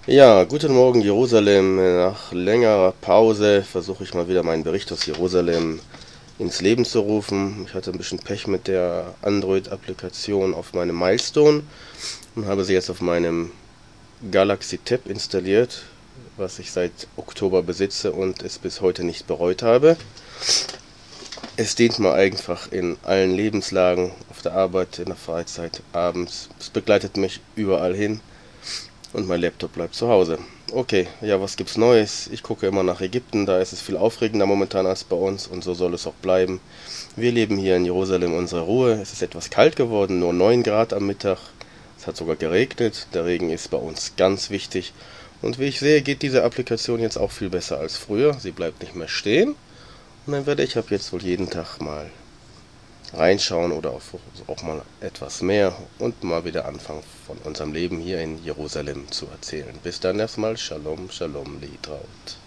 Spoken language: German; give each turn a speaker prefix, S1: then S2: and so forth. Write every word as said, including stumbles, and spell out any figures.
S1: Ja, guten Morgen Jerusalem. Nach längerer Pause versuche ich mal wieder meinen Bericht aus Jerusalem ins Leben zu rufen. Ich hatte ein bisschen Pech mit der Android-Applikation auf meinem Milestone und habe sie jetzt auf meinem Galaxy Tab installiert, was ich seit Oktober besitze und es bis heute nicht bereut habe. Es dient mir einfach in allen Lebenslagen, auf der Arbeit, in der Freizeit, abends. Es begleitet mich überall hin. Und mein Laptop bleibt zu Hause. Okay, ja, was gibt's Neues? Ich gucke immer nach Ägypten, da ist es viel aufregender momentan als bei uns und so soll es auch bleiben. Wir leben hier in Jerusalem unsere Ruhe. Es ist etwas kalt geworden, nur neun Grad am Mittag. Es hat sogar geregnet. Der Regen ist bei uns ganz wichtig. Und wie ich sehe, geht diese Applikation jetzt auch viel besser als früher. Sie bleibt nicht mehr stehen. Und dann werde ich ab jetzt wohl jeden Tag mal reinschauen oder auch, auch mal etwas mehr und mal wieder anfangen von unserem Leben hier in Jerusalem zu erzählen. Bis dann erstmal. Shalom, Shalom, Litraut.